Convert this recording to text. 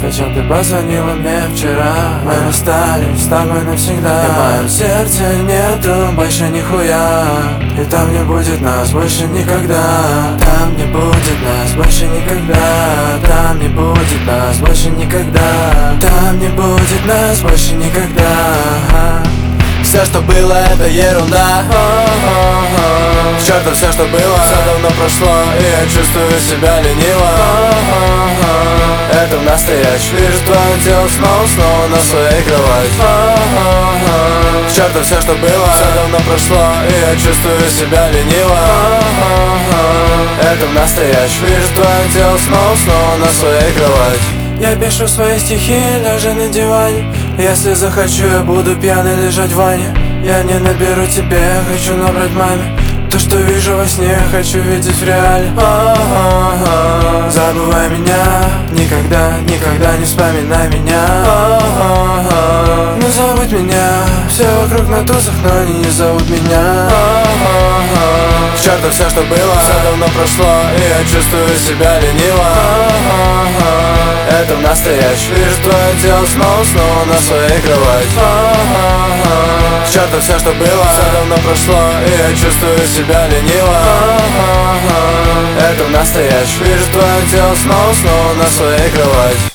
Зачем ты позвонила мне вчера? Мы расстались с тобой навсегда. И в моем сердце нету больше нихуя. И там не будет нас больше никогда. Там не будет нас больше никогда. Там не будет нас больше никогда. Там не будет нас больше никогда. Все, что было, это ерунда. К черту все, что было, все давно прошло, и я чувствую себя лениво. Это настоящий. Вижу твое тело снова на своей кровати. К черту все, что было, все давно прошло, и я чувствую себя лениво. Это настоящий. Вижу твое тело снова на своей кровати. Я пишу свои стихи, лежа на диване. Если захочу, я буду пьяный лежать в ванне. Я не наберу тебе, я хочу набрать маме. То, что вижу во сне, хочу видеть в реале. Забывай меня, никогда, никогда не вспоминай меня. Не забудь меня, все вокруг на тусах, но они не зовут меня. К черту все, что было, все давно прошло, и я чувствую себя лениво. Это настоящий. Вижу твое тело снова на своей кровати. К черту все, что было, все давно прошло, и я чувствую себя лениво. Это настоящий. Вижу твое тело снова на своей кровати.